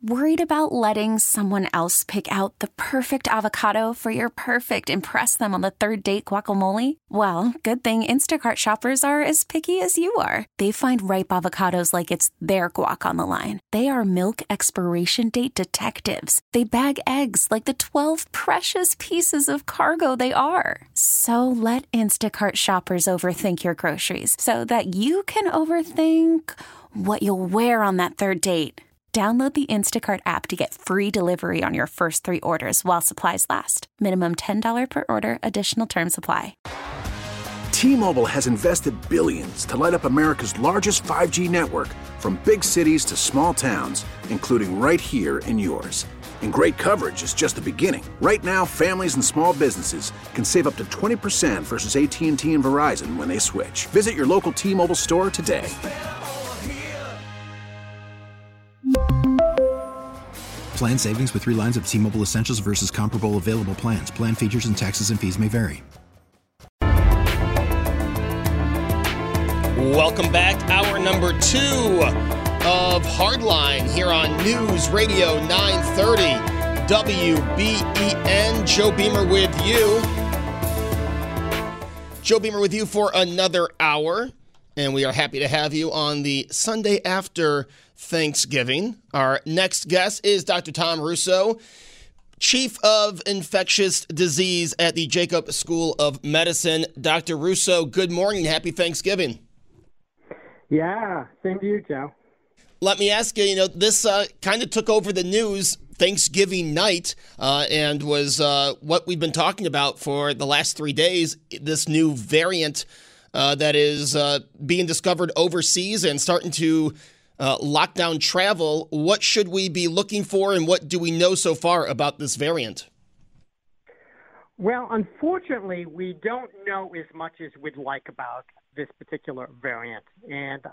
Worried about letting someone else pick out the perfect avocado for your perfect impress them on the third date guacamole? Well, good thing Instacart shoppers are as picky as you are. They find ripe avocados like it's their guac on the line. They are milk expiration date detectives. They bag eggs like the 12 precious pieces of cargo they are. So let Instacart shoppers overthink your groceries so that you can overthink what you'll wear on that third date. Download the Instacart app to get free delivery on your first 3 orders while supplies last. Minimum $10 per order. Additional terms apply. T-Mobile has invested billions to light up America's largest 5G network, from big cities to small towns, including right here in yours. And great coverage is just the beginning. Right now, families and small businesses can save up to 20% versus AT&T and Verizon when they switch. Visit your local T-Mobile store today. Plan savings with 3 lines of T-Mobile Essentials versus comparable available plans. Plan features and taxes and fees may vary. Welcome back. Hour number 2 of Hardline here on News Radio 930 WBEN. Joe Beamer with you. Joe Beamer with you for another hour. And we are happy to have you on the Sunday after Thanksgiving. Our next guest is Dr. Tom Russo, Chief of Infectious Disease at the Jacob School of Medicine. Dr. Russo, good morning. Happy Thanksgiving. Yeah, same to you, Joe. Let me ask you, this kind of took over the news Thanksgiving night and was what we've been talking about for the last 3 days, this new variant that is being discovered overseas and starting to lock down travel. What should we be looking for, and what do we know so far about this variant? Well, unfortunately, we don't know as much as we'd like about this particular variant. And,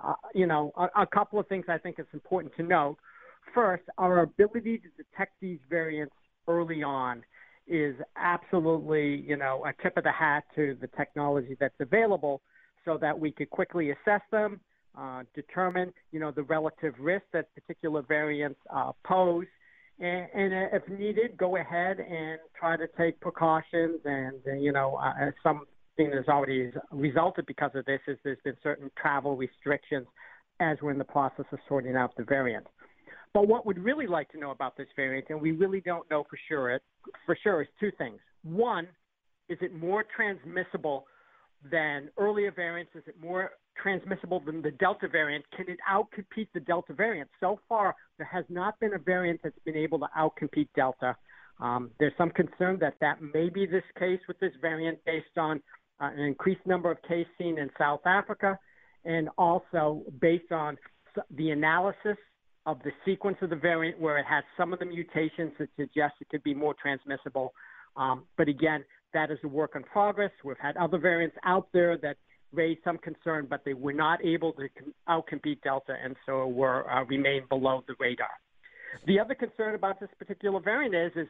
a couple of things I think it's important to note. First, our ability to detect these variants early on is absolutely, a tip of the hat to the technology that's available so that we could quickly assess them, determine, the relative risk that particular variants pose, and if needed, go ahead and try to take precautions. And, something that's already resulted because of this is there's been certain travel restrictions as we're in the process of sorting out the variant. But what we'd really like to know about this variant, and we really don't know for sure, is 2 things. One, is it more transmissible than earlier variants? Is it more transmissible than the Delta variant? Can it outcompete the Delta variant? So far, there has not been a variant that's been able to outcompete Delta. There's some concern that may be this case with this variant based on an increased number of cases seen in South Africa, and also based on the analysis of the sequence of the variant, where it has some of the mutations that suggest it could be more transmissible. But again, that is a work in progress. We've had other variants out there that raised some concern, but they were not able to outcompete Delta, and so remain below the radar. The other concern about this particular variant is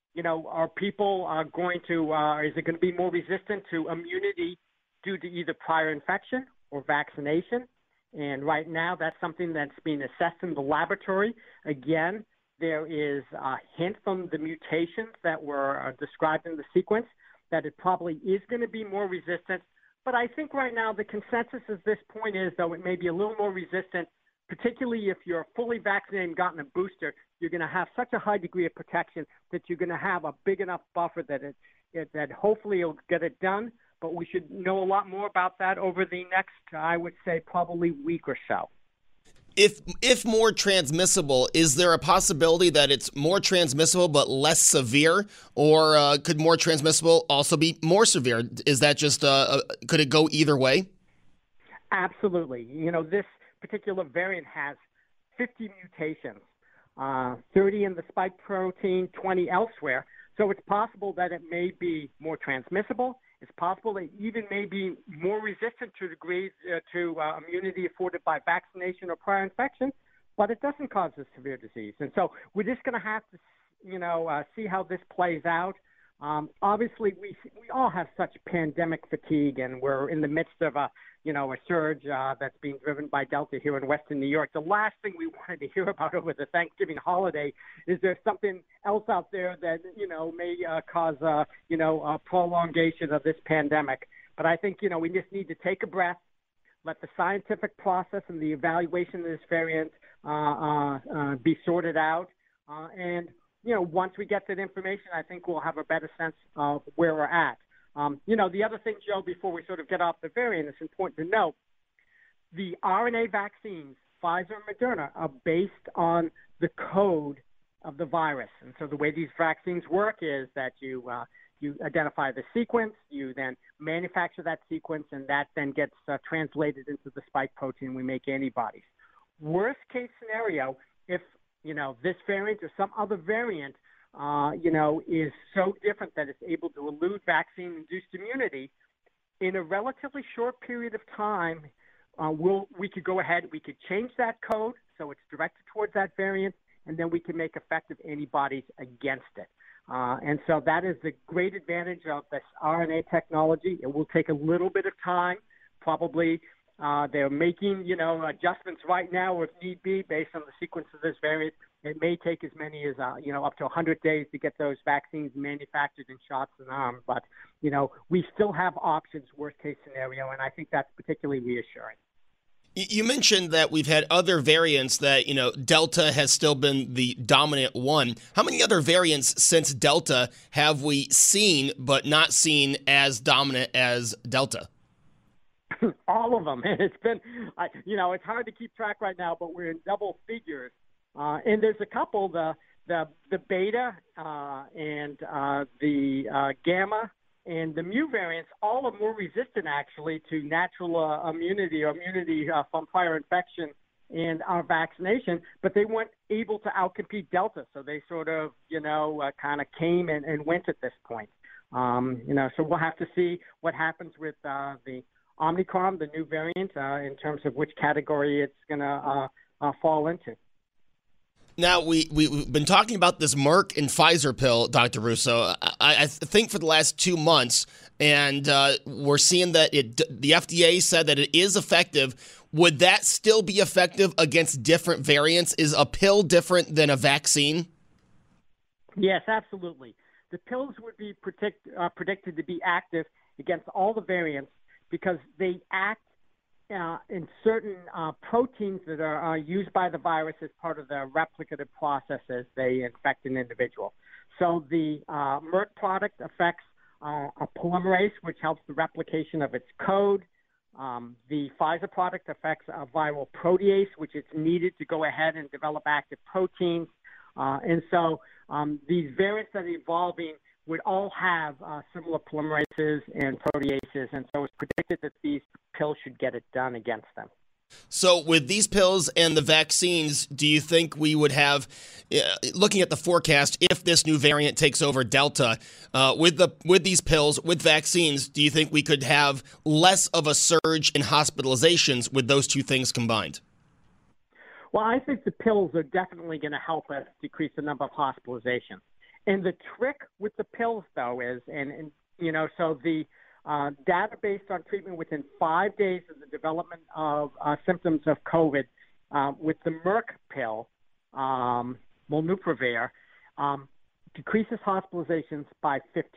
are people going to, is it going to be more resistant to immunity due to either prior infection or vaccination? And right now, that's something that's being assessed in the laboratory. Again, there is a hint from the mutations that were described in the sequence that it probably is going to be more resistant. But I think right now the consensus at this point is, though, it may be a little more resistant, particularly if you're fully vaccinated and gotten a booster. You're going to have such a high degree of protection that you're going to have a big enough buffer that hopefully it'll get it done. But we should know a lot more about that over the next, I would say, probably week or so. If more transmissible, is there a possibility that it's more transmissible but less severe, or could more transmissible also be more severe? Is that just could it go either way? Absolutely. This particular variant has 50 mutations, 30 in the spike protein, 20 elsewhere. So it's possible that it may be more transmissible. It's possible that even may be more resistant to degrees to immunity afforded by vaccination or prior infection, but it doesn't cause a severe disease. And so we're just going to have to, see how this plays out. Obviously, we all have such pandemic fatigue, and we're in the midst of a surge that's being driven by Delta here in Western New York. The last thing we wanted to hear about over the Thanksgiving holiday is there something else out there that may cause a prolongation of this pandemic. But I think we just need to take a breath, let the scientific process and the evaluation of this variant be sorted out, and once we get that information, I think we'll have a better sense of where we're at. The other thing, Joe, before we sort of get off the variant, it's important to note the RNA vaccines, Pfizer and Moderna, are based on the code of the virus. And so the way these vaccines work is that you identify the sequence, you then manufacture that sequence, and that then gets translated into the spike protein. We make antibodies. Worst case scenario, if this variant or some other variant, is so different that it's able to elude vaccine-induced immunity, in a relatively short period of time, we could go ahead, we could change that code so it's directed towards that variant, and then we can make effective antibodies against it. And so that is the great advantage of this RNA technology. It will take a little bit of time, probably. They're making, adjustments right now if need be based on the sequence of this variant. It may take as many as, up to 100 days to get those vaccines manufactured in shots and arms. But, we still have options, worst case scenario, and I think that's particularly reassuring. You mentioned that we've had other variants that, Delta has still been the dominant one. How many other variants since Delta have we seen but not seen as dominant as Delta? All of them. And it's been, it's hard to keep track right now, but we're in double figures. And there's a couple, the beta and the gamma and the mu variants, all are more resistant actually to natural immunity or immunity from prior infection and our vaccination, but they weren't able to outcompete Delta. So they sort of, kind of came and went at this point. So we'll have to see what happens with the Omicron, the new variant, in terms of which category it's going to fall into. Now, we've been talking about this Merck and Pfizer pill, Dr. Russo, I think for the last 2 months, and we're seeing that the FDA said that it is effective. Would that still be effective against different variants? Is a pill different than a vaccine? Yes, absolutely. The pills would be predicted to be active against all the variants because they act in certain proteins that are used by the virus as part of the replicative process as they infect an individual. So the Merck product affects a polymerase, which helps the replication of its code. The Pfizer product affects a viral protease, which is needed to go ahead and develop active proteins. And so these variants that are evolving would all have similar polymerases and proteases, and so it's predicted that these pills should get it done against them. So with these pills and the vaccines, do you think we would have, looking at the forecast, if this new variant takes over Delta, with these pills, with vaccines, do you think we could have less of a surge in hospitalizations with those two things combined? Well, I think the pills are definitely going to help us decrease the number of hospitalizations. And the trick with the pills, though, is, so the data based on treatment within 5 days of the development of symptoms of COVID with the Merck pill, Molnupiravir, decreases hospitalizations by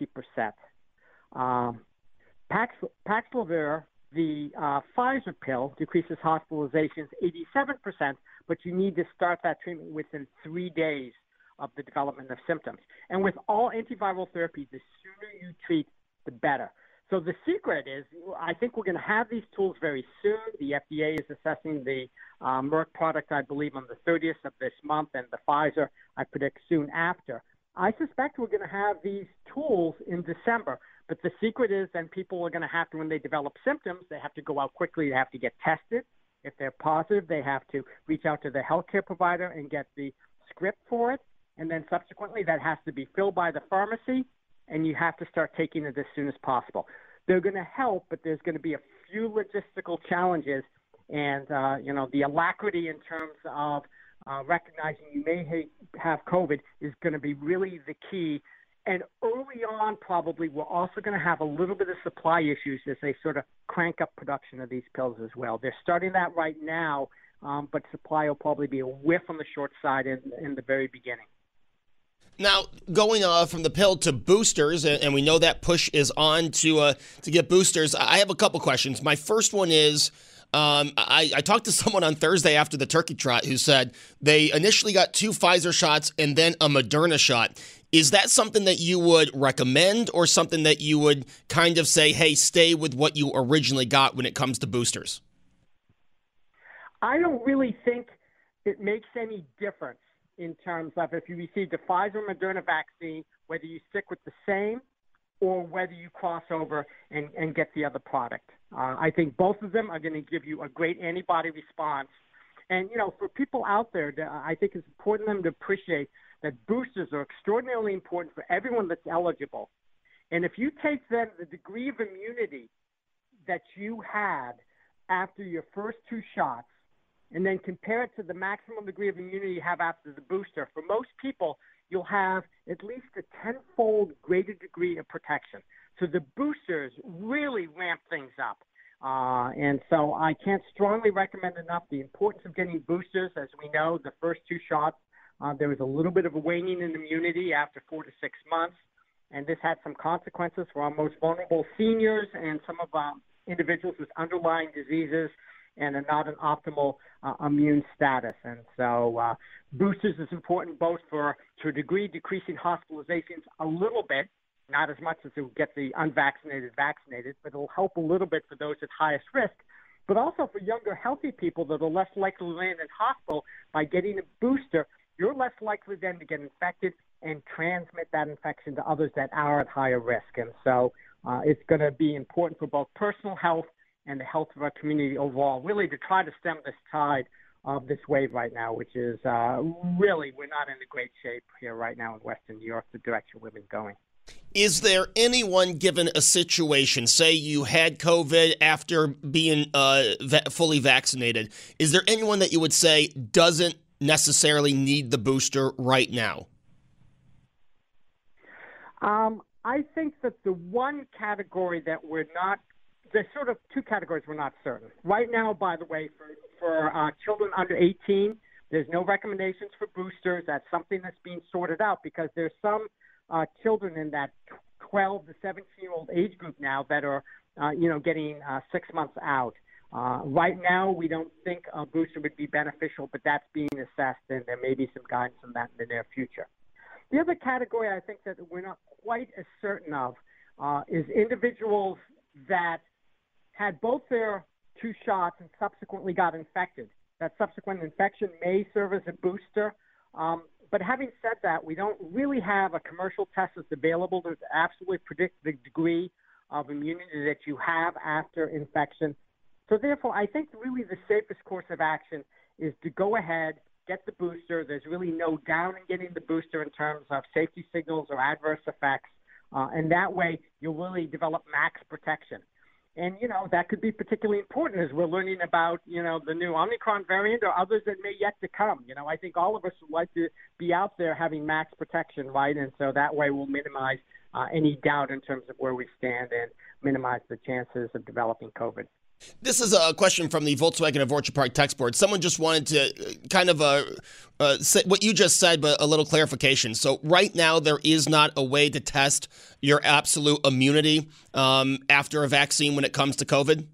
50%. Paxlovid, the Pfizer pill, decreases hospitalizations 87%, but you need to start that treatment within 3 days of the development of symptoms. And with all antiviral therapies, the sooner you treat, the better. So the secret is, I think we're going to have these tools very soon. The FDA is assessing the Merck product, I believe, on the 30th of this month, and the Pfizer, I predict, soon after. I suspect we're going to have these tools in December. But the secret is then people are going to have to, when they develop symptoms, they have to go out quickly. They have to get tested. If they're positive, they have to reach out to the healthcare provider and get the script for it. And then subsequently, that has to be filled by the pharmacy, and you have to start taking it as soon as possible. They're going to help, but there's going to be a few logistical challenges. And, the alacrity in terms of recognizing you may have COVID is going to be really the key And early on, probably, we're also going to have a little bit of supply issues as they sort of crank up production of these pills as well. They're starting that right now, but supply will probably be a whiff on the short side in the very beginning. Now, going from the pill to boosters, and we know that push is on to get boosters, I have a couple questions. My first one is, I talked to someone on Thursday after the turkey trot who said they initially got 2 Pfizer shots and then a Moderna shot. Is that something that you would recommend or something that you would kind of say, hey, stay with what you originally got when it comes to boosters? I don't really think it makes any difference in terms of if you receive the Pfizer or Moderna vaccine, whether you stick with the same or whether you cross over and get the other product. I think both of them are going to give you a great antibody response. And, for people out there, I think it's important for them to appreciate that boosters are extraordinarily important for everyone that's eligible. And if you take then the degree of immunity that you had after your first 2 shots and then compare it to the maximum degree of immunity you have after the booster, for most people, you'll have at least a 10-fold greater degree of protection. So the boosters really ramp things up. And so I can't strongly recommend enough the importance of getting boosters. As we know, the first 2 shots, there was a little bit of a waning in immunity after 4 to 6 months, and this had some consequences for our most vulnerable seniors and some of our individuals with underlying diseases and are not an optimal immune status. And so boosters is important both for, to a degree, decreasing hospitalizations a little bit, not as much as it will get the unvaccinated vaccinated, but it'll help a little bit for those at highest risk, but also for younger, healthy people that are less likely to land in hospital. By getting a booster, you're less likely then to get infected and transmit that infection to others that are at higher risk. And so it's going to be important for both personal health and the health of our community overall, really to try to stem this tide of this wave right now, which is really, we're not in a great shape here right now in Western New York, the direction we've been going. Is there anyone, given a situation, say you had COVID after being fully vaccinated, is there anyone that you would say doesn't necessarily need the booster right now? I think that the one category that we're not, there's sort of 2 categories we're not certain. Right now, by the way, for children under 18, there's no recommendations for boosters. That's something that's being sorted out because there's some children in that 12 to 17-year-old age group now that are, getting 6 months out. Right now, we don't think a booster would be beneficial, but that's being assessed, and there may be some guidance on that in the near future. The other category I think that we're not quite as certain of is individuals that had both their 2 shots and subsequently got infected. That subsequent infection may serve as a booster. But having said that, we don't really have a commercial test that's available to absolutely predict the degree of immunity that you have after infection. So therefore, I think really the safest course of action is to go ahead, get the booster. There's really no doubt in getting the booster in terms of safety signals or adverse effects. And that way, you'll really develop max protection. And, that could be particularly important as we're learning about, the new Omicron variant or others that may yet to come. I think all of us would like to be out there having max protection, right? And so that way we'll minimize any doubt in terms of where we stand and minimize the chances of developing COVID. This is a question from the Volkswagen of Orchard Park text board. Someone just wanted to kind of say what you just said, but a little clarification. So right now, there is not a way to test your absolute immunity after a vaccine when it comes to COVID?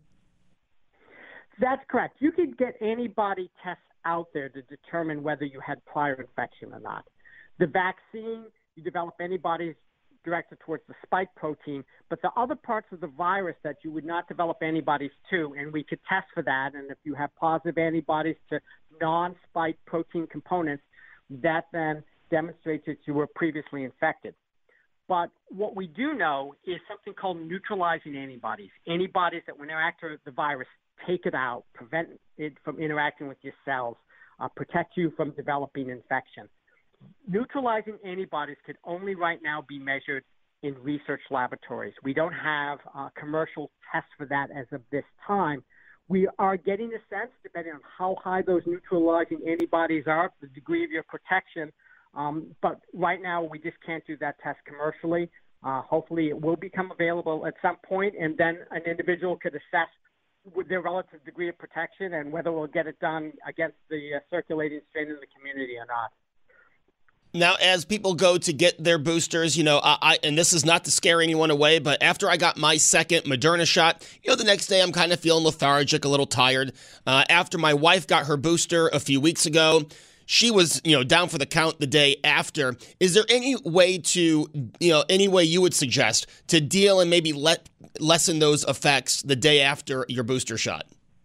That's correct. You could get antibody tests out there to determine whether you had prior infection or not. The vaccine, you develop antibodies directed towards the spike protein, but the other parts of the virus that you would not develop antibodies to, and we could test for that, and if you have positive antibodies to non-spike protein components, that then demonstrates that you were previously infected. But what we do know is something called neutralizing antibodies, antibodies that when interact with the virus, take it out, prevent it from interacting with your cells, protect you from developing infection. Neutralizing antibodies can only right now be measured in research laboratories. We don't have commercial tests for that as of this time. We are getting a sense, depending on how high those neutralizing antibodies are, the degree of your protection, But right now, we just can't do that test commercially. Hopefully, it will become available at some point, and then an individual could assess with their relative degree of protection and whether we'll get it done against the circulating strain in the community or not. Now, as people go to get their boosters, and this is not to scare anyone away, but after I got my second Moderna shot, the next day I'm kind of feeling lethargic, a little tired. After my wife got her booster a few weeks ago, she was, down for the count the day after. Is there any way any way you would suggest to deal and maybe lessen those effects the day after your booster shot?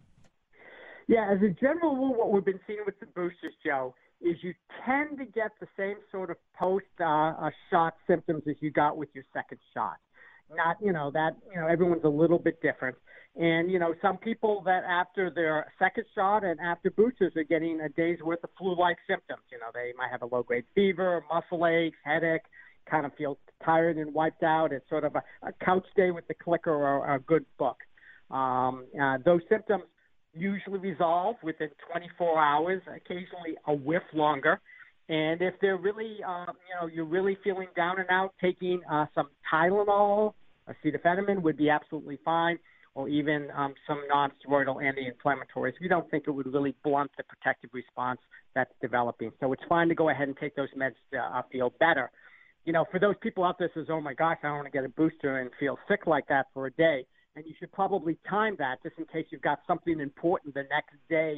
Yeah, as a general rule, what we've been seeing with the boosters, Joe, is you tend to get the same sort of post-shot symptoms as you got with your second shot. Not, everyone's a little bit different. And, some people that after their second shot and after boosters are getting a day's worth of flu-like symptoms. They might have a low-grade fever, muscle aches, headache, kind of feel tired and wiped out. It's sort of a couch day with the clicker or a good book. Those symptoms usually resolve within 24 hours, occasionally a whiff longer. And if they're really, you're really feeling down and out, taking some Tylenol, acetaminophen would be absolutely fine, or even some non-steroidal anti-inflammatories. We don't think it would really blunt the protective response that's developing. So it's fine to go ahead and take those meds to feel better. For those people out there that says, oh my gosh, I don't want to get a booster and feel sick like that for a day, and you should probably time that just in case you've got something important the next day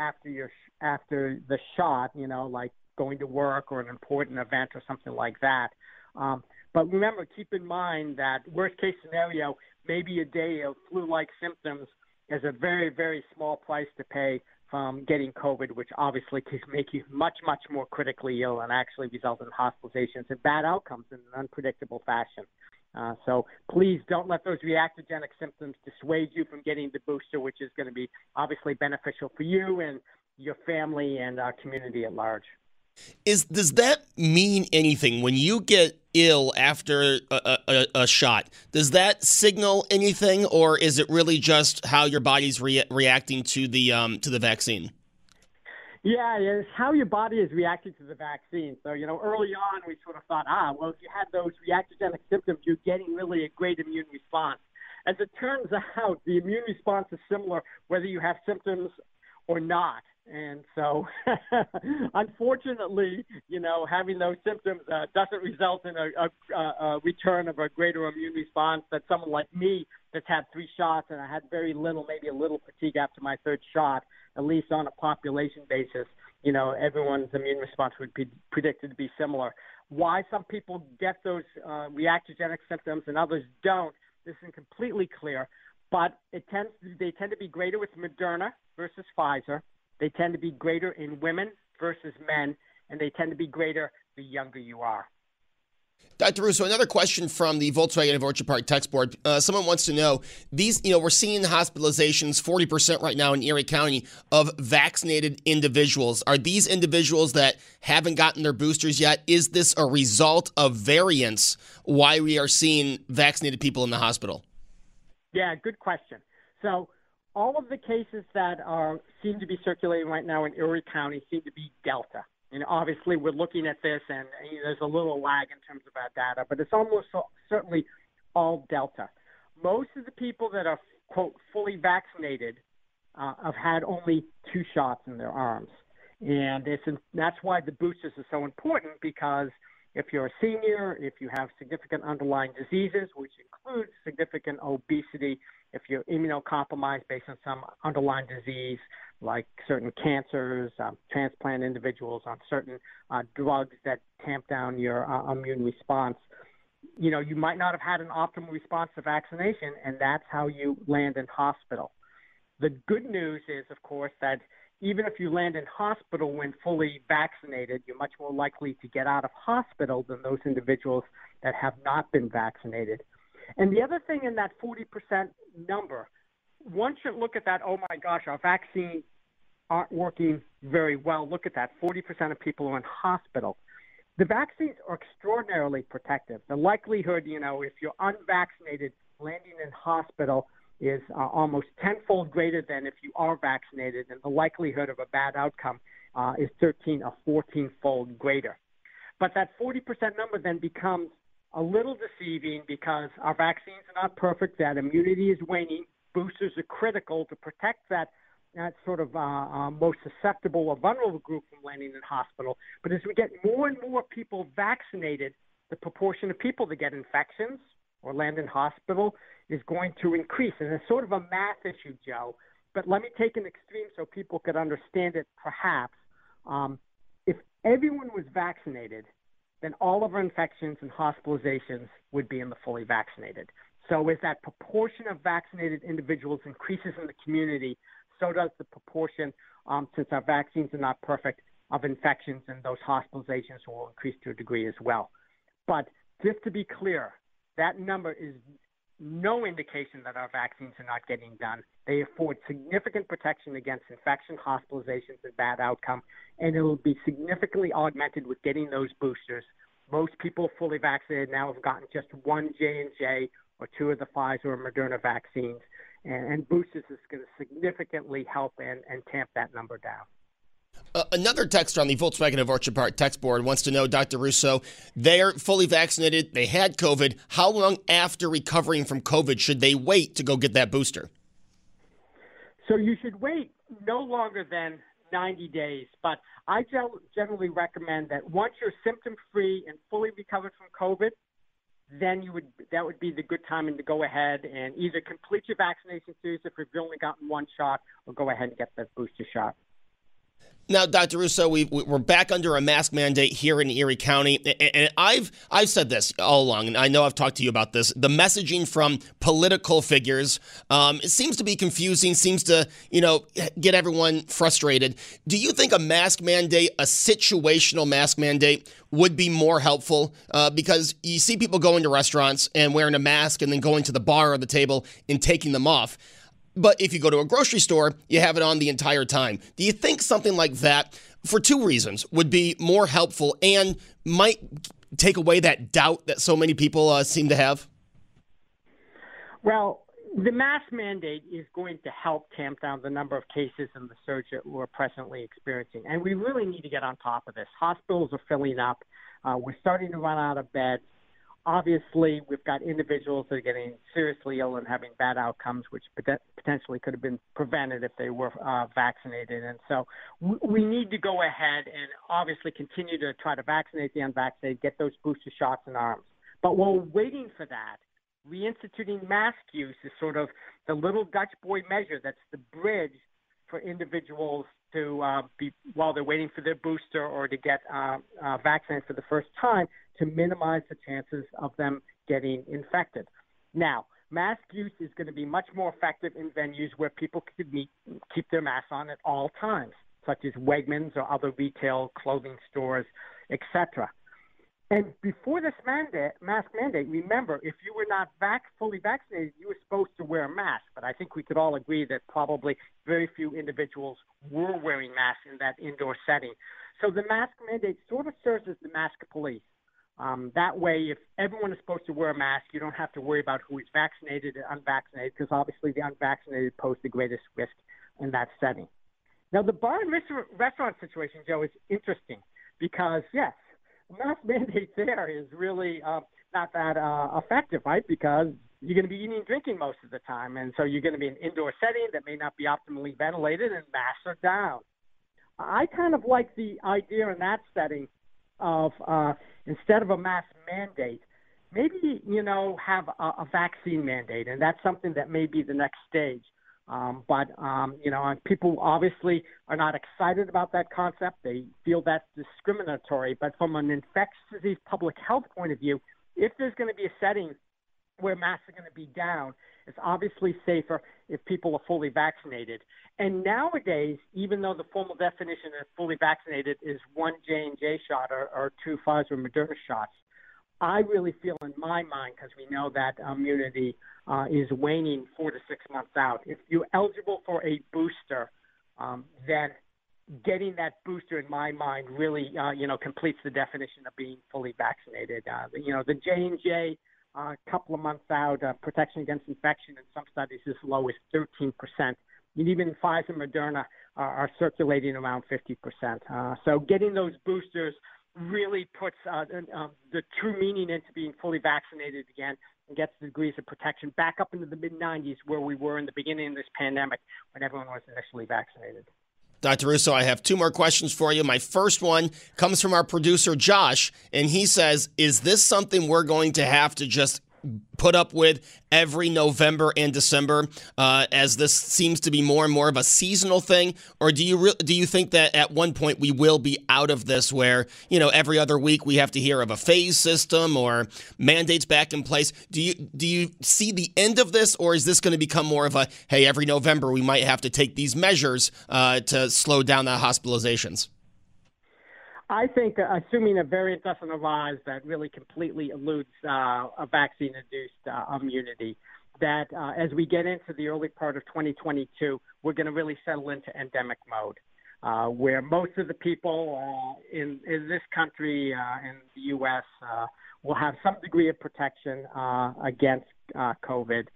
after the shot, like going to work or an important event or something like that. But remember, keep in mind that worst case scenario, maybe a day of flu-like symptoms is a very, very small price to pay from getting COVID, which obviously can make you much, much more critically ill and actually result in hospitalizations and bad outcomes in an unpredictable fashion. So please don't let those reactogenic symptoms dissuade you from getting the booster, which is going to be obviously beneficial for you and your family and our community at large. Does that mean anything when you get ill after a shot? Does that signal anything, or is it really just how your body's reacting to the vaccine? Yeah, it's how your body is reacting to the vaccine. So, early on we sort of thought, well, if you had those reactogenic symptoms, you're getting really a great immune response. As it turns out, the immune response is similar whether you have symptoms or not. And so, unfortunately, having those symptoms doesn't result in a return of a greater immune response that someone like me that's had 3 shots and I had very little, maybe a little fatigue after my third shot, at least on a population basis, everyone's immune response would be predicted to be similar. Why some people get those reactogenic symptoms and others don't, this isn't completely clear, but they tend to be greater with Moderna versus Pfizer. They tend to be greater in women versus men, and they tend to be greater the younger you are. Dr. Russo, another question from the Volkswagen of Orchard Park text board. Someone wants to know, these, we're seeing hospitalizations, 40% right now in Erie County, of vaccinated individuals. Are these individuals that haven't gotten their boosters yet? Is this a result of variants, why we are seeing vaccinated people in the hospital? Yeah, good question. So all of the cases that seem to be circulating right now in Erie County seem to be Delta. Obviously, we're looking at this, and there's a little lag in terms of our data, but it's almost certainly all Delta. Most of the people that are, quote, fully vaccinated have had only 2 shots in their arms. And that's why the boosters are so important, because if you're a senior, if you have significant underlying diseases, which includes significant obesity, if you're immunocompromised based on some underlying disease, like certain cancers, transplant individuals on certain drugs that tamp down your immune response, you might not have had an optimal response to vaccination, and that's how you land in hospital. The good news is, of course, that even if you land in hospital when fully vaccinated, you're much more likely to get out of hospital than those individuals that have not been vaccinated. And the other thing in that 40% number, one should look at that, oh my gosh, our vaccines aren't working very well. Look at that, 40% of people are in hospital. The vaccines are extraordinarily protective. The likelihood, if you're unvaccinated, landing in hospital is almost tenfold greater than if you are vaccinated, and the likelihood of a bad outcome is 13 or 14-fold greater. But that 40% number then becomes a little deceiving because our vaccines are not perfect, that immunity is waning. Boosters are critical to protect that sort of most susceptible or vulnerable group from landing in hospital. But as we get more and more people vaccinated, the proportion of people that get infections or land in hospital is going to increase. And it's sort of a math issue, Joe. But let me take an extreme so people could understand it perhaps. If everyone was vaccinated, then all of our infections and hospitalizations would be in the fully vaccinated. So as that proportion of vaccinated individuals increases in the community, so does the proportion, since our vaccines are not perfect, of infections, and those hospitalizations will increase to a degree as well. But just to be clear, that number is no indication that our vaccines are not getting done. They afford significant protection against infection, hospitalizations, and bad outcome, and it will be significantly augmented with getting those boosters. Most people fully vaccinated now have gotten just one J&J or two of the Pfizer or Moderna vaccines, and boosters is going to significantly help and tamp that number down. Another texter on the Volkswagen of Orchard Park text board wants to know, Dr. Russo, they're fully vaccinated, they had COVID. How long after recovering from COVID should they wait to go get that booster? So you should wait no longer than 90 days. But I generally recommend that once you're symptom-free and fully recovered from COVID, then that would be the good timing to go ahead and either complete your vaccination series if you've only gotten one shot, or go ahead and get that booster shot. Now, Dr. Russo, we're back under a mask mandate here in Erie County, and I've said this all along, and I know I've talked to you about this. The messaging from political figures, it seems to be confusing, seems to get everyone frustrated. Do you think a mask mandate, a situational mask mandate, would be more helpful? Because you see people going to restaurants and wearing a mask, and then going to the bar or the table and taking them off. But if you go to a grocery store, you have it on the entire time. Do you think something like that, for two reasons, would be more helpful and might take away that doubt that so many people seem to have? Well, the mask mandate is going to help tamp down the number of cases and the surge that we're presently experiencing. And we really need to get on top of this. Hospitals are filling up. We're starting to run out of beds. Obviously, we've got individuals that are getting seriously ill and having bad outcomes, which potentially could have been prevented if they were vaccinated. And so we need to go ahead and obviously continue to try to vaccinate the unvaccinated, get those booster shots in arms. But while we're waiting for that, reinstituting mask use is sort of the little Dutch boy measure that's the bridge for individuals to while they're waiting for their booster or to get vaccinated for the first time, to minimize the chances of them getting infected. Now, mask use is going to be much more effective in venues where people could keep their masks on at all times, such as Wegmans or other retail clothing stores, etc. And before this mask mandate, remember, if you were not fully vaccinated, you were supposed to wear a mask. But I think we could all agree that probably very few individuals were wearing masks in that indoor setting. So the mask mandate sort of serves as the mask police. That way, if everyone is supposed to wear a mask, you don't have to worry about who is vaccinated or unvaccinated, because obviously the unvaccinated pose the greatest risk in that setting. Now, the bar and restaurant situation, Joe, is interesting because, yes, the mask mandate there is really not that effective, right? Because you're going to be eating and drinking most of the time, and so you're going to be in an indoor setting that may not be optimally ventilated, and masks are down. I kind of like the idea in that setting of instead of a mask mandate, maybe, have a vaccine mandate, and that's something that may be the next stage. But people obviously are not excited about that concept. They feel that's discriminatory. But from an infectious disease public health point of view, if there's going to be a setting where masks are going to be down, it's obviously safer if people are fully vaccinated. And nowadays, even though the formal definition of fully vaccinated is one J&J shot or two Pfizer or Moderna shots, I really feel in my mind, because we know that immunity is waning 4 to 6 months out. If you're eligible for a booster, then getting that booster, in my mind, really, completes the definition of being fully vaccinated. The J&J, a couple of months out, protection against infection in some studies as low as 13%. And even Pfizer and Moderna are circulating around 50%. So getting those boosters really puts the true meaning into being fully vaccinated again and gets the degrees of protection back up into the mid-90s where we were in the beginning of this pandemic when everyone was initially vaccinated. Dr. Russo, I have two more questions for you. My first one comes from our producer, Josh, and he says, is this something we're going to have to just put up with every November and December as this seems to be more and more of a seasonal thing? Or do you think that at one point we will be out of this where, every other week we have to hear of a phase system or mandates back in place? Do you see the end of this, or is this going to become more of a, hey, every November we might have to take these measures to slow down the hospitalizations? I think, assuming a variant doesn't arise that really completely eludes a vaccine-induced immunity, that as we get into the early part of 2022, we're going to really settle into endemic mode, where most of the people in this country, in the U.S., will have some degree of protection against COVID.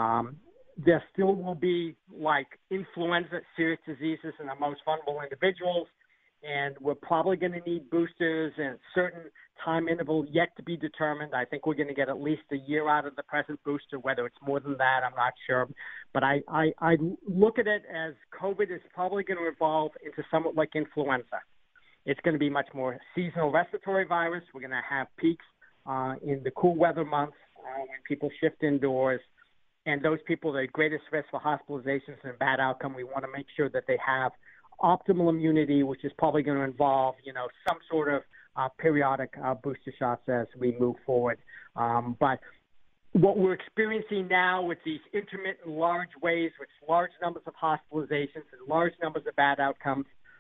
There still will be, like influenza, serious diseases in the most vulnerable individuals, and we're probably going to need boosters in a certain time interval yet to be determined. I think we're going to get at least a year out of the present booster. Whether it's more than that, I'm not sure. But I look at it as COVID is probably going to evolve into somewhat like influenza. It's going to be much more seasonal respiratory virus. We're going to have peaks in the cool weather months when people shift indoors. And those people that are at greatest risk for hospitalizations and bad outcome, we want to make sure that they have optimal immunity, which is probably going to involve, some sort of periodic booster shots as we move forward. But what we're experiencing now with these intermittent large waves, with large numbers of hospitalizations and large numbers of bad outcomes,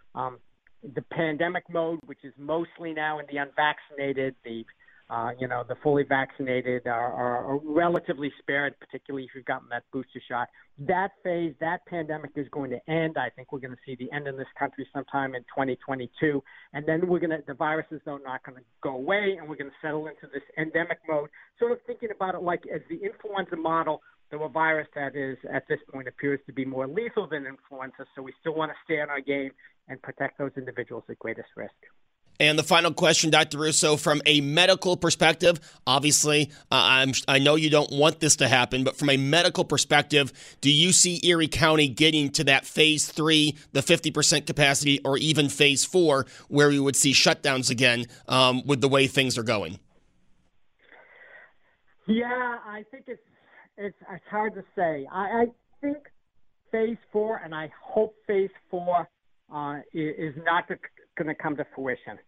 the pandemic mode, which is mostly now in the unvaccinated, the fully vaccinated are relatively spared, particularly if you've gotten that booster shot. That phase, that pandemic is going to end. I think we're going to see the end in this country sometime in 2022. And then the viruses, though, not going to go away, and we're going to settle into this endemic mode, sort of thinking about it like as the influenza model, though a virus that is, at this point, appears to be more lethal than influenza. So we still want to stay on our game and protect those individuals at greatest risk. And the final question, Dr. Russo, from a medical perspective, obviously, I know you don't want this to happen, but from a medical perspective, do you see Erie County getting to that phase 3, the 50% capacity, or even phase 4, where we would see shutdowns again with the way things are going? Yeah, I think it's hard to say. I think phase 4, and I hope phase 4 is not going to come to fruition.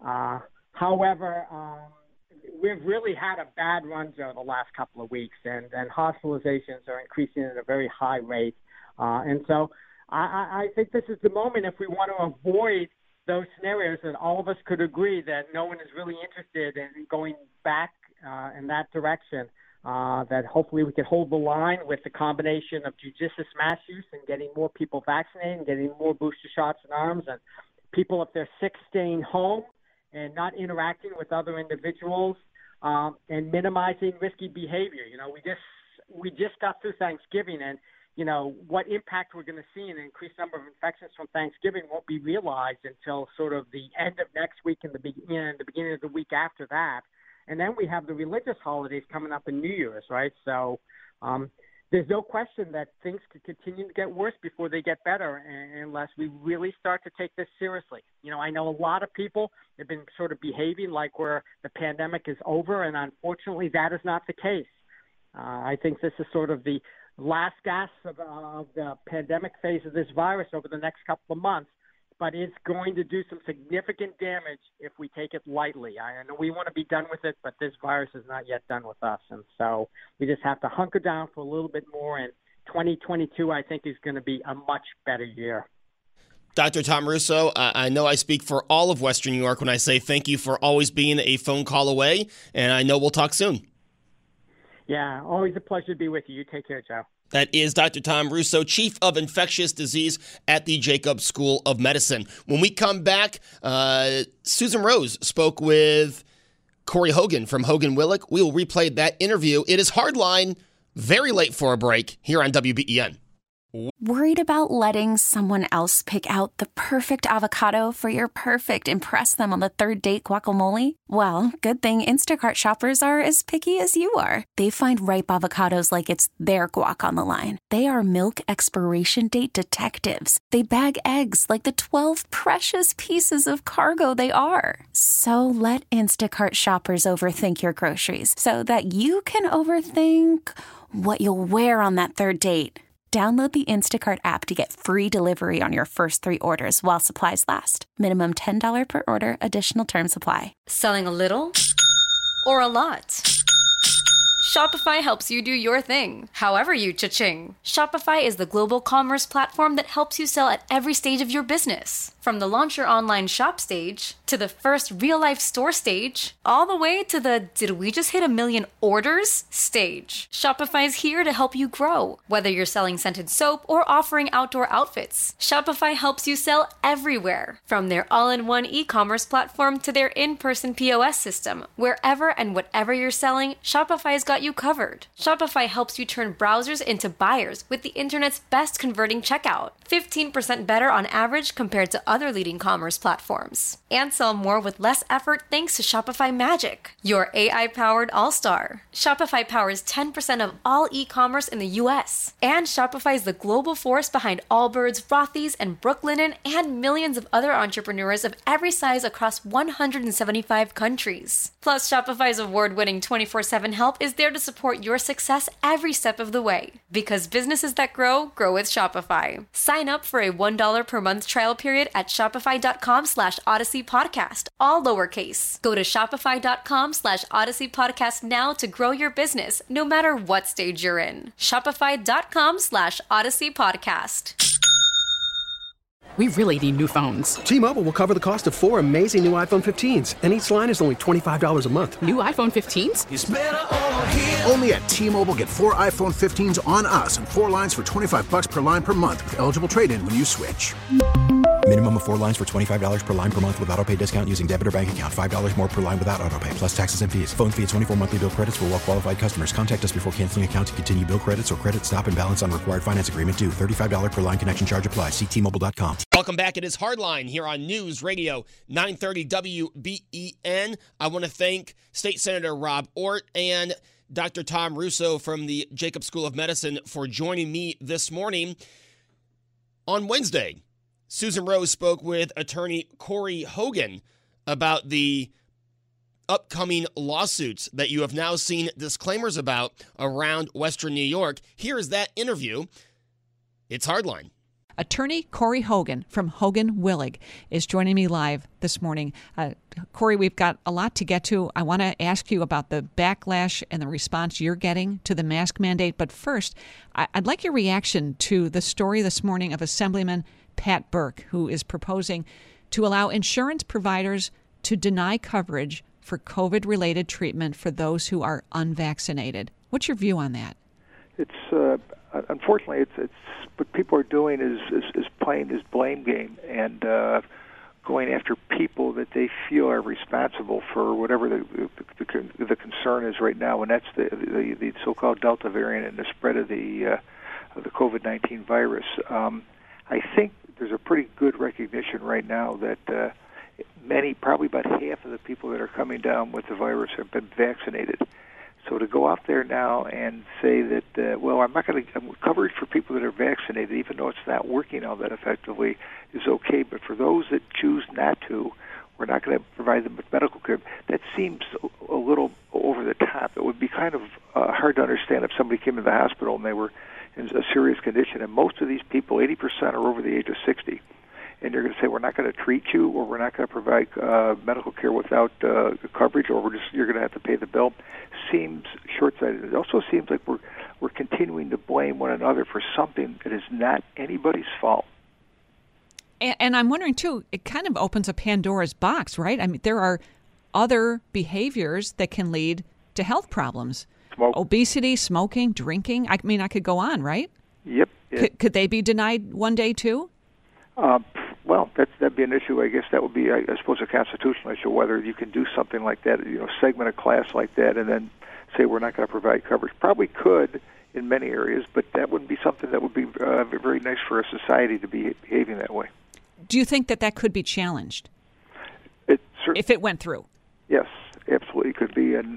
However, we've really had a bad run over the last couple of weeks, and hospitalizations are increasing at a very high rate. And so I think this is the moment, if we want to avoid those scenarios, that all of us could agree that no one is really interested in going back in that direction, that hopefully we can hold the line with the combination of judicious mass use and getting more people vaccinated and getting more booster shots in arms, and people, if they're sick, staying home and not interacting with other individuals, and minimizing risky behavior. We just got through Thanksgiving, and what impact we're going to see in an increased number of infections from Thanksgiving won't be realized until sort of the end of next week and the beginning of the week after that. And then we have the religious holidays coming up in New Year's, right? So there's no question that things could continue to get worse before they get better unless we really start to take this seriously. I know a lot of people have been sort of behaving like the pandemic is over, and unfortunately that is not the case. I think this is sort of the last gasp of the pandemic phase of this virus over the next couple of months, but it's going to do some significant damage if we take it lightly. I know we want to be done with it, but this virus is not yet done with us. And so we just have to hunker down for a little bit more. And 2022, I think, is going to be a much better year. Dr. Tom Russo, I know I speak for all of Western New York when I say thank you for always being a phone call away. And I know we'll talk soon. Yeah, always a pleasure to be with you. You take care, Joe. That is Dr. Tom Russo, Chief of Infectious Disease at the Jacobs School of Medicine. When we come back, Susan Rose spoke with Corey Hogan from Hogan Willick. We will replay that interview. It is Hardline, very late for a break here on WBEN. Worried about letting someone else pick out the perfect avocado for your perfect impress them on the third date guacamole? Well, good thing Instacart shoppers are as picky as you are. They find ripe avocados like it's their guac on the line. They are milk expiration date detectives. They bag eggs like the 12 precious pieces of cargo they are. So let Instacart shoppers overthink your groceries so that you can overthink what you'll wear on that third date. Download the Instacart app to get free delivery on your first 3 orders while supplies last. Minimum $10 per order. Additional terms apply. Selling a little or a lot? Shopify helps you do your thing, however you cha-ching. Shopify is the global commerce platform that helps you sell at every stage of your business. From the launch your online shop stage, to the first real-life store stage, all the way to the did we just hit 1 million orders stage. Shopify is here to help you grow. Whether you're selling scented soap or offering outdoor outfits, Shopify helps you sell everywhere. From their all-in-one e-commerce platform to their in-person POS system, wherever and whatever you're selling, Shopify's got you covered. Shopify helps you turn browsers into buyers with the internet's best converting checkout. 15% better on average compared to other leading commerce platforms. And sell more with less effort thanks to Shopify Magic, your AI-powered all-star. Shopify powers 10% of all e-commerce in the U.S. And Shopify is the global force behind Allbirds, Rothy's, and Brooklinen, and millions of other entrepreneurs of every size across 175 countries. Plus, Shopify's award-winning 24/7 help is there to support your success every step of the way. Because businesses that grow, grow with Shopify. Sign up for a $1 per month trial period at shopify.com/Odyssey Podcast, all lowercase. Go to shopify.com/Odyssey Podcast now to grow your business, no matter what stage you're in. Shopify.com/Odyssey Podcast. We really need new phones. T-Mobile will cover the cost of 4 amazing new iPhone 15s, and each line is only $25 a month. New iPhone 15s? It's better over here. Only at T-Mobile, get 4 iPhone 15s on us and 4 lines for $25 per line per month with eligible trade-in when you switch. Minimum of 4 lines for $25 per line per month with autopay discount using debit or bank account. $5 more per line without autopay, plus taxes and fees. Phone fee at 24 monthly bill credits for well-qualified customers. Contact us before canceling account to continue bill credits or credit stop and balance on required finance agreement due. $35 per line connection charge applies. See T-Mobile.com. Welcome back. It is Hardline here on News Radio 930 WBEN. I want to thank State Senator Rob Ortt and Dr. Tom Russo from the Jacobs School of Medicine for joining me this morning. On Wednesday, Susan Rose spoke with attorney Corey Hogan about the upcoming lawsuits that you have now seen disclaimers about around Western New York. Here is that interview. It's Hardline. Attorney Corey Hogan from Hogan Willig is joining me live this morning. Corey, we've got a lot to get to. I want to ask you about the backlash and the response you're getting to the mask mandate. But first, I'd like your reaction to the story this morning of Assemblyman Pat Burke, who is proposing to allow insurance providers to deny coverage for COVID-related treatment for those who are unvaccinated. What's your view on that? It's unfortunately, it's what people are doing is playing this blame game and going after people that they feel are responsible for whatever the concern is right now, and that's the so-called Delta variant and the spread of the COVID-19 virus. I think there's a pretty good recognition right now that many, probably about half of the people that are coming down with the virus have been vaccinated. So to go out there now and say that, I'm covered for people that are vaccinated, even though it's not working all that effectively, is okay. But for those that choose not to, we're not going to provide them with medical care. That seems a little over the top. It would be kind of hard to understand if somebody came to the hospital and they were in a serious condition. And most of these people, 80%, are over the age of 60. And you're going to say, we're not going to treat you, or we're not going to provide medical care without coverage, or you're going to have to pay the bill, seems short-sighted. It also seems like we're continuing to blame one another for something that is not anybody's fault. And I'm wondering, too, it kind of opens a Pandora's box, right? I mean, there are other behaviors that can lead to health problems. Obesity, smoking, drinking. I mean, I could go on, right? Yep. Could they be denied one day, too? Well, that'd be an issue. I guess that would be, I suppose, a constitutional issue, whether you can do something like that, segment a class like that and then say we're not going to provide coverage. Probably could in many areas, but that wouldn't be something that would be very nice for a society to be behaving that way. Do you think that could be challenged if it went through? Yes, absolutely could be. And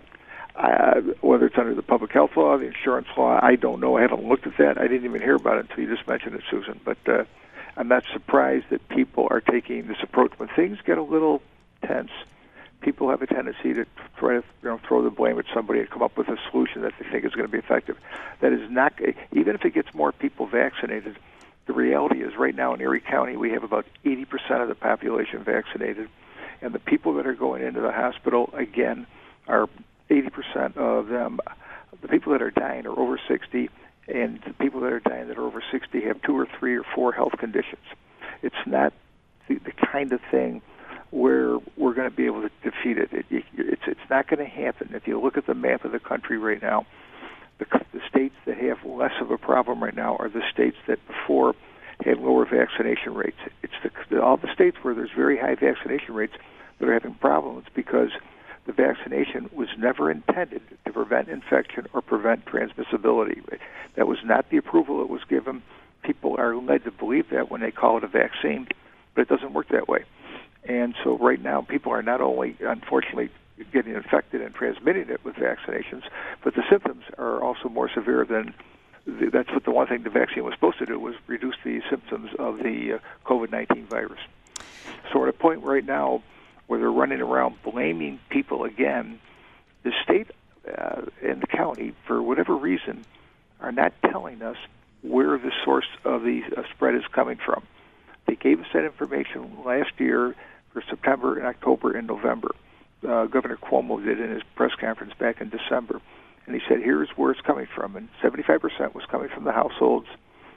whether it's under the public health law, the insurance law, I don't know. I haven't looked at that. I didn't even hear about it until you just mentioned it, Susan. But I'm not surprised that people are taking this approach. When things get a little tense, people have a tendency to try to throw the blame at somebody and come up with a solution that they think is going to be effective. That is not, even if it gets more people vaccinated, the reality is right now in Erie County we have about 80% of the population vaccinated, and the people that are going into the hospital, again, are 80% of them. The people that are dying are over 60, and the people that are dying that are over 60 have 2 or 3 or 4 health conditions. It's not the kind of thing where we're going to be able to defeat it. It's not going to happen. If you look at the map of the country right now, the states that have less of a problem right now are the states that before had lower vaccination rates. It's all the states where there's very high vaccination rates that are having problems because the vaccination was never intended to prevent infection or prevent transmissibility. That was not the approval that was given. People are led to believe that when they call it a vaccine, but it doesn't work that way. And so right now people are not only, unfortunately, getting infected and transmitting it with vaccinations, but the symptoms are also more severe than that's what the one thing the vaccine was supposed to do, was reduce the symptoms of the COVID-19 virus. So we're at a point right now where they're running around blaming people again. The state and the county, for whatever reason, are not telling us where the source of the spread is coming from. They gave us that information last year for September and October and November. Governor Cuomo did in his press conference back in December. And he said, here's where it's coming from. And 75% was coming from the households,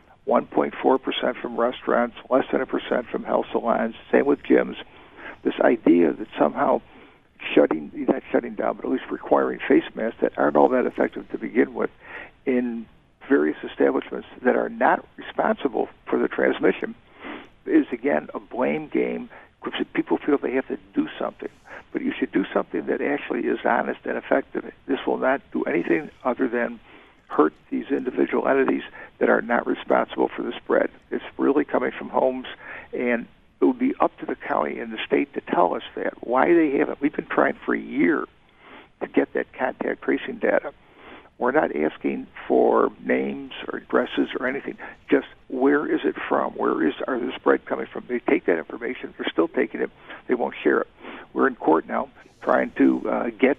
1.4% from restaurants, less than 1% from health salons, same with gyms. This idea that somehow not shutting down, but at least requiring face masks that aren't all that effective to begin with in various establishments that are not responsible for the transmission is, again, a blame game. People feel they have to do something. But you should do something that actually is honest and effective. This will not do anything other than hurt these individual entities that are not responsible for the spread. It's really coming from homes, and it would be up to the county and the state to tell us that, why they haven't. We've been trying for a year to get that contact tracing data. We're not asking for names or addresses or anything. Just where is it from? Are the spread coming from? They take that information. They're still taking it. They won't share it. We're in court now trying to get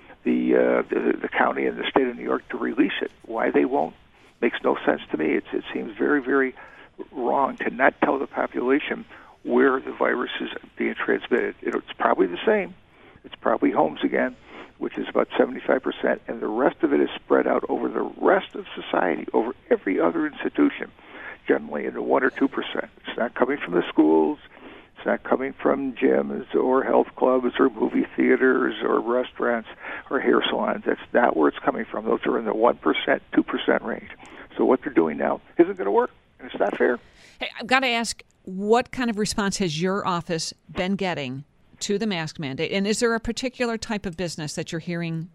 the county and the state of New York to release it. Why they won't makes no sense to me. It seems very, very wrong to not tell the population where the virus is being transmitted. It's probably the same. It's probably homes again, which is about 75%, and the rest of it is spread out over the rest of society, over every other institution, generally into 1 or 2%. It's not coming from the schools. It's not coming from gyms or health clubs or movie theaters or restaurants or hair salons. That's not where it's coming from. Those are in the 1%, 2% range. So what they're doing now isn't going to work, and it's not fair. Hey, I've got to ask, what kind of response has your office been getting to the mask mandate? And is there a particular type of business that you're hearing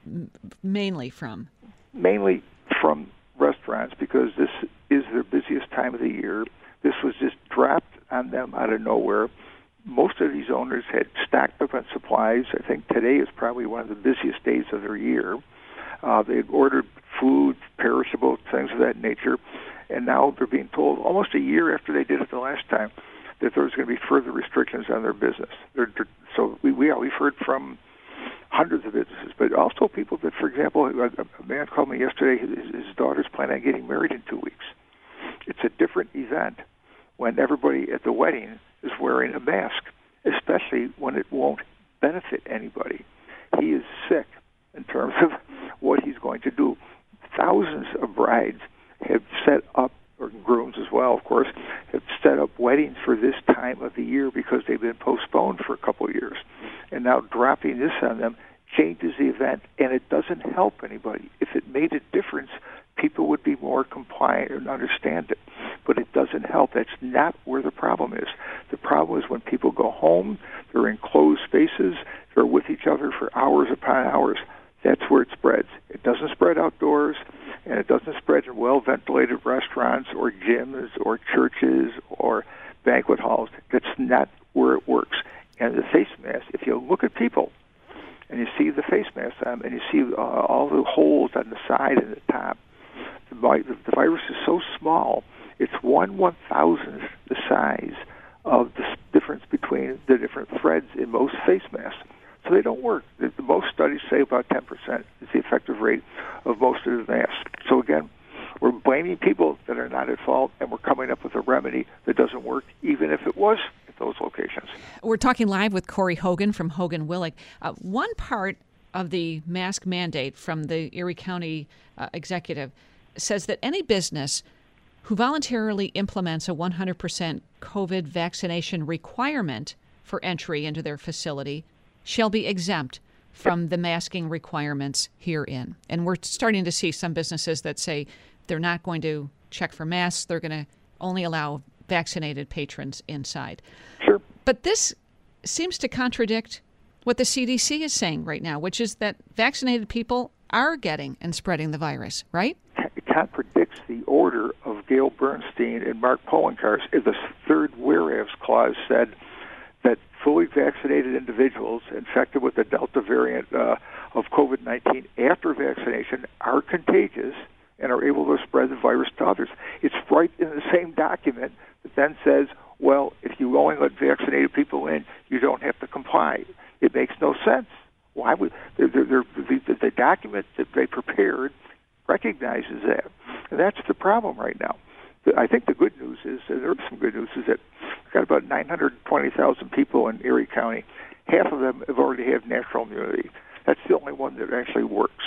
mainly from? Mainly from restaurants, because this is their busiest time of the year. This was just dropped on them out of nowhere. Most of these owners had stocked up on supplies. I think today is probably one of the busiest days of their year. They had ordered food, perishable, things of that nature, and now they're being told almost a year after they did it the last time that there's going to be further restrictions on their business. So we've heard from hundreds of businesses, but also people that, for example, a man called me yesterday, his daughter's planning on getting married in 2 weeks. It's a different event when everybody at the wedding is wearing a mask, especially when it won't benefit anybody. He is sick in terms of what he's going to do. Thousands of brides have set up, or grooms as well, of course, have set up weddings for this time of the year because they've been postponed for a couple of years. And now dropping this on them changes the event, and it doesn't help anybody. If it made a difference, people would be more compliant and understand it. But it doesn't help. That's not where the problem is. The problem is when people go home, they're in closed spaces, they're with each other for hours upon hours. That's where it spreads. It doesn't spread outdoors, and it doesn't spread in well-ventilated restaurants or gyms or churches or banquet halls. That's not where it works. And the face mask, if you look at people and you see the face mask and you see all the holes on the side and the top, the virus is so small, it's 1/1000th the size of the difference between the different threads in most face masks. So they don't work. The most studies say about 10% is the effective rate of most of the masks. So again, we're blaming people that are not at fault, and we're coming up with a remedy that doesn't work, even if it was at those locations. We're talking live with Corey Hogan from Hogan Willig. One part of the mask mandate from the Erie County executive says that any business who voluntarily implements a 100% COVID vaccination requirement for entry into their facility shall be exempt from the masking requirements herein. And we're starting to see some businesses that say they're not going to check for masks. They're going to only allow vaccinated patrons inside. Sure. But this seems to contradict what the CDC is saying right now, which is that vaccinated people are getting and spreading the virus, right? It contradicts the order of Gail Bernstein and Mark Poloncarz. The third whereas clause said that fully vaccinated individuals infected with the Delta variant of COVID-19 after vaccination are contagious and are able to spread the virus to others. It's right in the same document that then says, well, if you only let vaccinated people in, you don't have to comply. It makes no sense. Why would the document that they prepared recognizes that? And that's the problem right now. I think the good news is, and there is some good news, is that we've got about 920,000 people in Erie County. Half of them have already had natural immunity. That's the only one that actually works.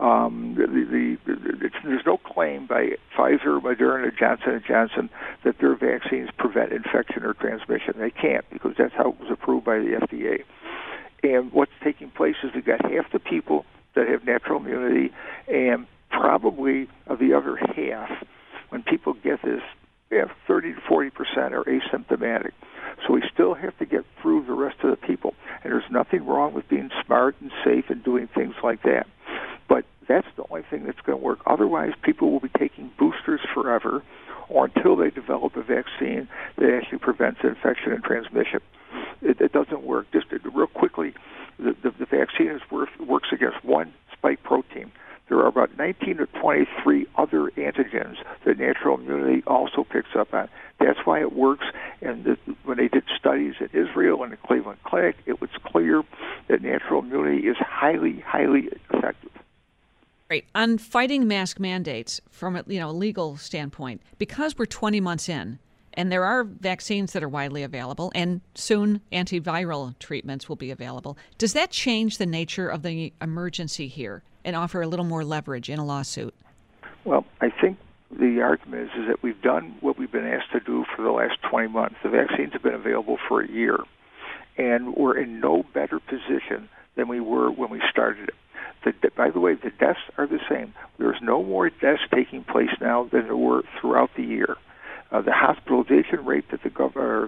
There's no claim by Pfizer, Moderna, Johnson & Johnson that their vaccines prevent infection or transmission. They can't, because that's how it was approved by the FDA. And what's taking place is we've got half the people that have natural immunity, and probably of the other half, when people get this, 30 to 40% are asymptomatic. So we still have to get through the rest of the people. And there's nothing wrong with being smart and safe and doing things like that. But that's the only thing that's going to work. Otherwise, people will be taking boosters forever or until they develop a vaccine that actually prevents infection and transmission. It doesn't work. Just real quickly, the vaccine works against one spike protein. There are about 19 to 23 other antigens that natural immunity also picks up on. That's why it works. And when they did studies in Israel and the Cleveland Clinic, it was clear that natural immunity is highly, highly effective. Right. On fighting mask mandates from a legal standpoint, because we're 20 months in, and there are vaccines that are widely available, and soon antiviral treatments will be available, does that change the nature of the emergency here and offer a little more leverage in a lawsuit? Well, I think the argument is that we've done what we've been asked to do for the last 20 months. The vaccines have been available for a year, and we're in no better position than we were when we started it. By the way, the deaths are the same. There's no more deaths taking place now than there were throughout the year. The hospitalization rate that the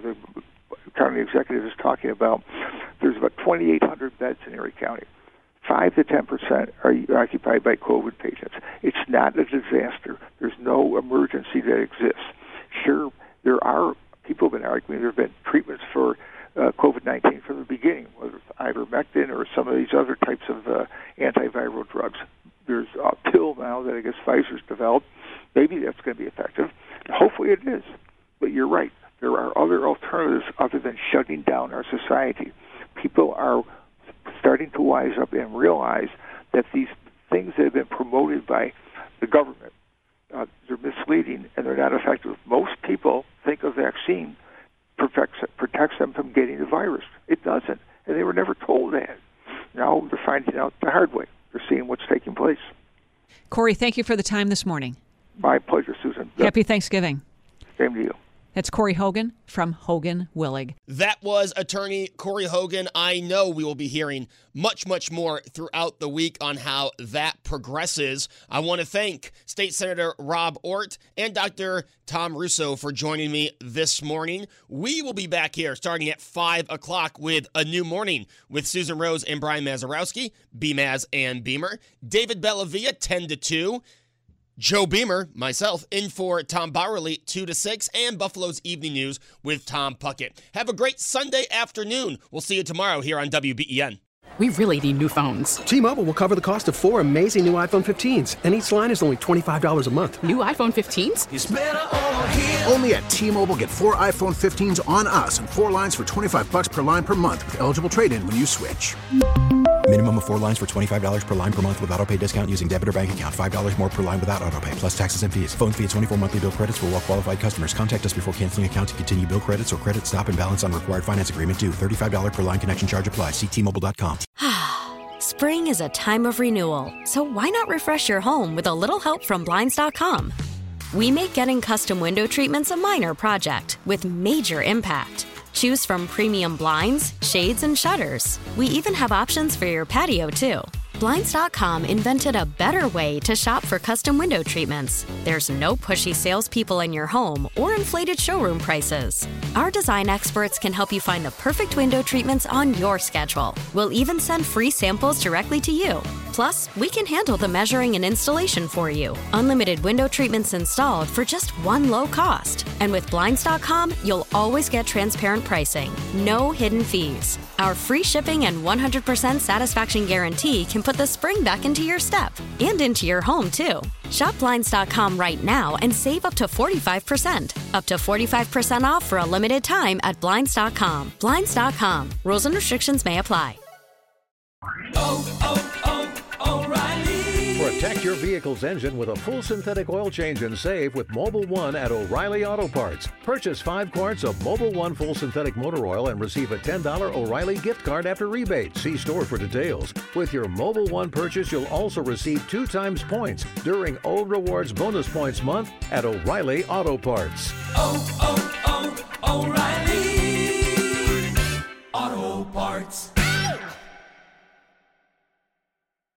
county executive is talking about, there's about 2,800 beds in Erie County. 5 to 10% are occupied by COVID patients. It's not a disaster. There's no emergency that exists. Sure, there are people have been arguing there have been treatments for COVID-19 from the beginning, whether it's ivermectin or some of these other types of antiviral drugs. There's a pill now that I guess Pfizer's developed. Maybe that's going to be effective. Hopefully it is. But you're right. There are other alternatives other than shutting down our society. People are starting to wise up and realize that these things that have been promoted by the government, they're misleading and they're not effective. Most people think a vaccine protects them from getting the virus. It doesn't, and they were never told that. Now they're finding out the hard way. They're seeing what's taking place. Corey, thank you for the time this morning. My pleasure, Susan. Happy Thanksgiving. Same to you. That's Corey Hogan from Hogan Willig. That was attorney Corey Hogan. I know we will be hearing much, much more throughout the week on how that progresses. I want to thank State Senator Rob Ortt and Dr. Tom Russo for joining me this morning. We will be back here starting at 5 o'clock with A New Morning with Susan Rose and Brian Mazurowski, BMaz and Beamer. David Bellavia, 10 to 2. Joe Beamer, myself, in for Tom Bowerly, 2 to 6, and Buffalo's Evening News with Tom Puckett. Have a great Sunday afternoon. We'll see you tomorrow here on WBEN. We really need new phones. T-Mobile will cover the cost of 4 amazing new iPhone 15s, and each line is only $25 a month. New iPhone 15s? It's better over here. Only at T-Mobile, get 4 iPhone 15s on us and 4 lines for $25 per line per month with eligible trade-in when you switch. Minimum of 4 lines for $25 per line per month with autopay discount using debit or bank account. $5 more per line without autopay, plus taxes and fees. Phone fee at 24 monthly bill credits for well-qualified customers. Contact us before canceling account to continue bill credits or credit stop and balance on required finance agreement due. $35 per line connection charge applies. See T-Mobile.com. Spring is a time of renewal, so why not refresh your home with a little help from Blinds.com? We make getting custom window treatments a minor project with major impact. Choose from premium blinds, shades, and shutters. We even have options for your patio, too. Blinds.com invented a better way to shop for custom window treatments. There's no pushy salespeople in your home or inflated showroom prices. Our design experts can help you find the perfect window treatments on your schedule. We'll even send free samples directly to you. Plus, we can handle the measuring and installation for you. Unlimited window treatments installed for just one low cost. And with Blinds.com, you'll always get transparent pricing. No hidden fees. Our free shipping and 100% satisfaction guarantee can put the spring back into your step and into your home, too. Shop Blinds.com right now and save up to 45%. Up to 45% off for a limited time at Blinds.com. Blinds.com. Rules and restrictions may apply. O'Reilly. Protect your vehicle's engine with a full synthetic oil change and save with Mobil 1 at O'Reilly Auto Parts. Purchase 5 quarts of Mobil 1 full synthetic motor oil and receive a $10 O'Reilly gift card after rebate. See store for details. With your Mobil 1 purchase, you'll also receive 2 times points during O Rewards Bonus Points Month at O'Reilly Auto Parts. O'Reilly Auto Parts.